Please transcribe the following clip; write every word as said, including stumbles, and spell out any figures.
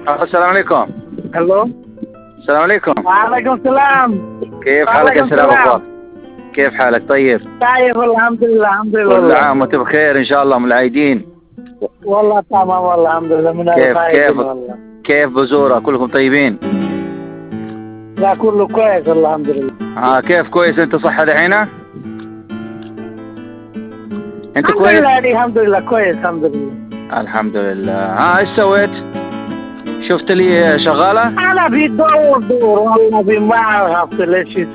السلام عليكم. الو السلام عليكم. وعليكم السلام. كيف حالك يا سلام اخوك؟ كيف حالك؟ طيب طيب الحمد لله الحمد لله. كل عام وانت بخير ان شاء الله من العايدين. والله تمام والله الحمد لله من كيف كيف والله. كيف بزورة؟ كلكم طيبين؟ لا كله كويس والله الحمد لله. اه كيف كويس؟ انت صحة دحين؟ انت الحمد كويس؟ لله الحمد لله كويس الحمد لله. الحمد لله. ها ايش سويت؟ شفت لي شغالة؟ انا في دور دور والله في ما اعرف ليش